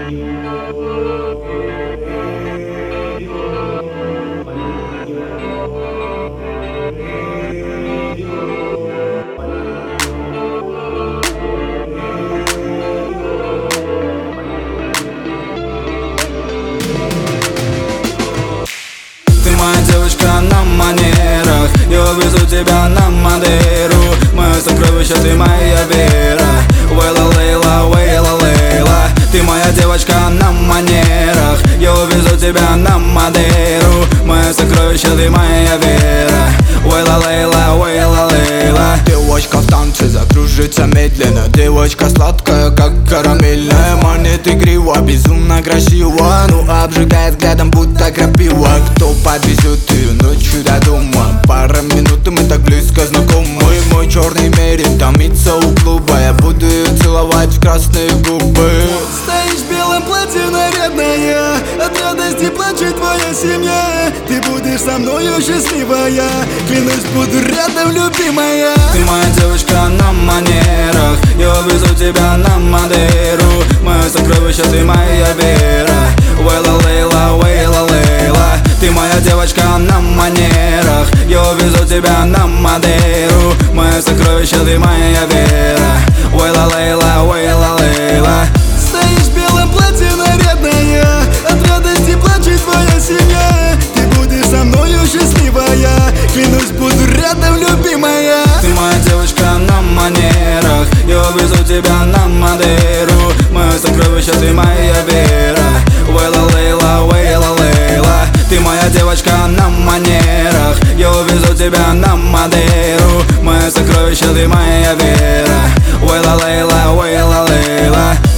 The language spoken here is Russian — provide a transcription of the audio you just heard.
Ты моя девочка на манерах, я увезу тебя на Мадейру. Мое сокровище, ты моя вера. Вейла Лейла, Вейла Лейла. Ты моя девочка на манерах, я увезу тебя на Мадейру. Мое сокровище, ты моя вера. Вейла Лейла, Вейла Лейла. Девочка в танце закружится медленно. Девочка сладкая, как карамельная. Манит игриво, безумно красиво. Ну обжигает взглядом, будто крапива. Кто подвезет ее ночью до дома? Пара минут, и мы так близко знакомы. Мой черный мерин томится у клуба. Я буду ее целовать в красные губы. Стоишь в белом платье нарядная, от радости плачет твоя семья. Ты будешь со мною счастливая, клянусь, буду рядом, любимая. Ты моя девочка на манерах, я увезу тебя на Мадейру. Мое сокровище, ты моя вера. Вейла Лейла, Вейла Лейла. Ты моя девочка на манерах, я увезу тебя на Мадейру. Мое сокровище, ты моя вера. Вейла Лейла, Вейла Лейла. Стоишь в белом платье нарядная, от радости плачет твоя семья. Ты будешь со мною счастливая, клянусь, буду рядом, любимая. Ты моя девочка на манерах, я увезу тебя на Мадейру. Мое сокровище, ты моя вера. Вейла Лейла, Вейла Лейла. Ты моя девочка на манерах, я увезу тебя на Мадейру. Мое сокровище, ты моя вера. Вейла Лейла, Вейла Лейла.